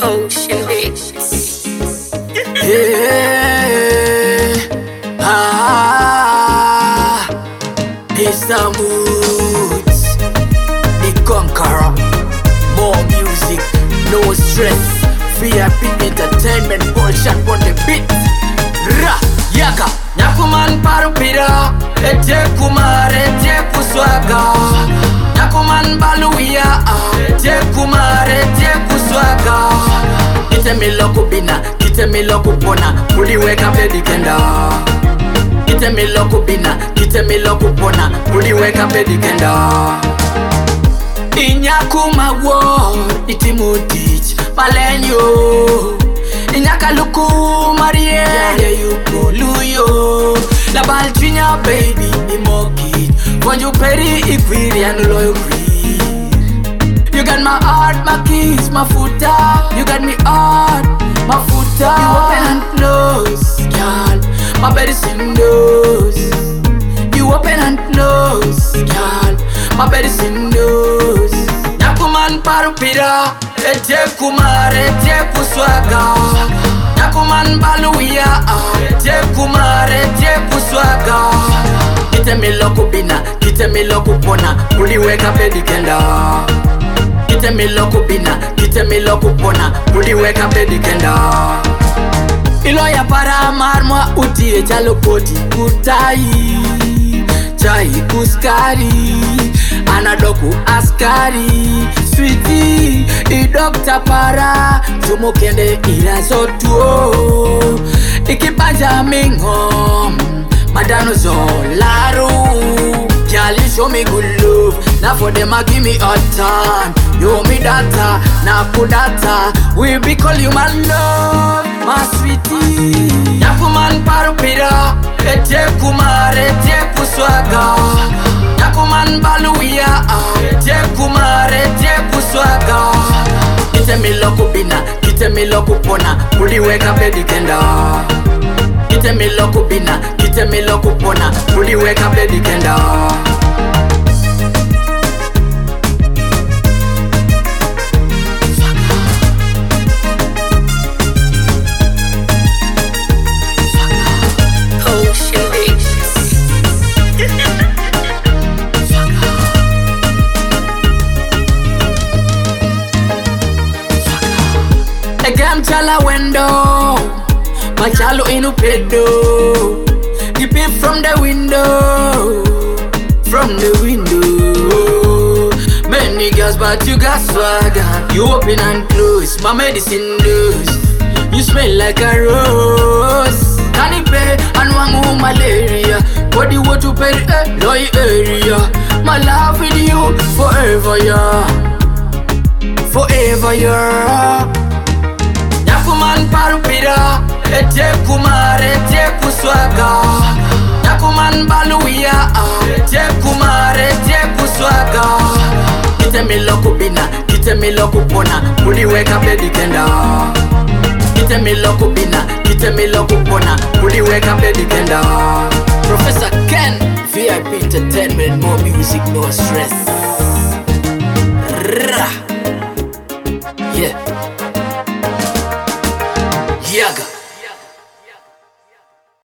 Ocean Beats. Yeah. Mr. Moods, the conqueror. More music, no stress. VIP entertainment, bullshit on the beat. Ra, yaga, nyakuman parupira. Ete kumare, ete kuswaga. Nyakuman baluya. Ete kumare, ete kuswaga. Kite miloko bina, kite miloko pona. Kuliweka pedikenda. Kite miloko bina, kite miloko pona. Kuliweka pedikenda. Inyakuma wo, itimu teach Palenyo. Inyaka luku marie, yuko luyo. La balchinya baby, imoki. Wanju peri ikwiri and loyo free. You got my heart, my keys, my futa. You got me heart, my futa. You open and close, girl. My medicine knows. You open and close, girl. My medicine knows. Nyakuman parupira. Ete kumare, ete kuswaga. Nyakuman baluya. Ete kumare, ete kuswaga. Kite miloko bina, kite miloko pona. Kuliweka pedikenda. Kite miloko bina, kite miloko pona. Kuliweka pedikenda. Iloya para marmwa utie chalokoti kutai. Chai kuskari, anadoku askari. Sweetie, idokta para. Tumokende irazotuo. Ikipanja mingom, madano zolaru. Girl, you show me good love. Now for them I give me a time. You me data, na kudata. We be call you my love, my sweetie. Nyakuman parupira. Ete kumare, ete kuswaga. Nyakuman baluya. Ete kumare, ete kuswaga. Kite miloko bina, kite miloko pona. Kuliweka pedikenda. Kite miloko bina, kite miloko pona. Kuliweka pedikenda. Ocean Beats. Egam chala window. Machalo inu pedo. Dip it from the window. From the window. Many girls but you got swagger. You open and close, my medicine dose. You smell like a rose. Canipe and wangu malaria. Body what to pay loy area. My love with you forever, yeah. Forever, yeah. Nyakuman parupira. Ete kumare, ete kuswaga. Nyakuman baluya. Ete kumare, ete kuswaga. Kite miloko bina, kite miloko pona. Kuliweka pedikenda. Kite miloko bina, kite miloko pona. Kuliweka pedikenda. Professor Ken, VIP entertainment, more music, no stress. Ra. Yeah. Yaga.